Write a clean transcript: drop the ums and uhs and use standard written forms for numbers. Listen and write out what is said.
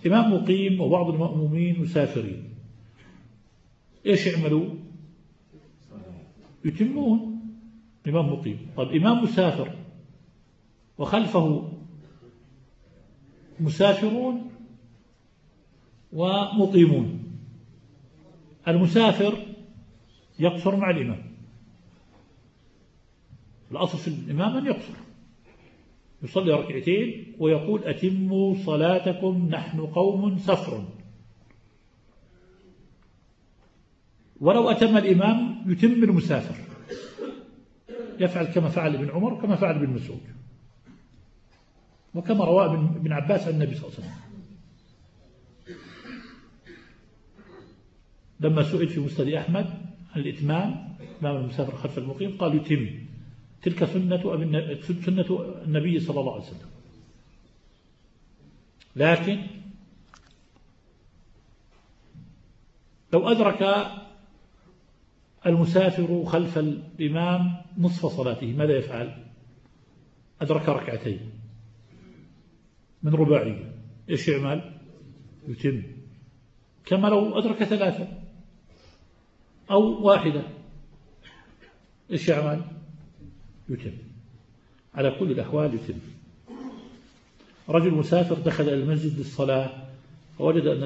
إمام مقيم وبعض المأمومين مسافرين، إيش يعملوا؟ يتمون. إمام مقيم. طب إمام مسافر وخلفه مسافرون ومقيمون، المسافر يقصر مع الإمام، الأصل في الإمام أن يقصر، يصلي ركعتين ويقول أتموا صلاتكم نحن قوم سفر. ولو أتم الإمام يتم المسافر، يفعل كما فعل ابن عمر وكما فعل ابن مسعود وكما رواه ابن عباس عن النبي صلى الله عليه وسلم لما سئل في مسند أحمد عن الإتمام إمام المسافر خلف المقيم قال يتم، تلك سنة النبي صلى الله عليه وسلم. لكن لو أدرك المسافر خلف الإمام نصف صلاته ماذا يفعل؟ أدرك ركعتين من رباعية، إيش يعمل؟ يتم. كما لو أدرك ثلاثة أو واحدة، إيش يعمل؟ يتم. على كل الأحوال يتم. رجل مسافر دخل إلى المسجد للصلاة فوجد أن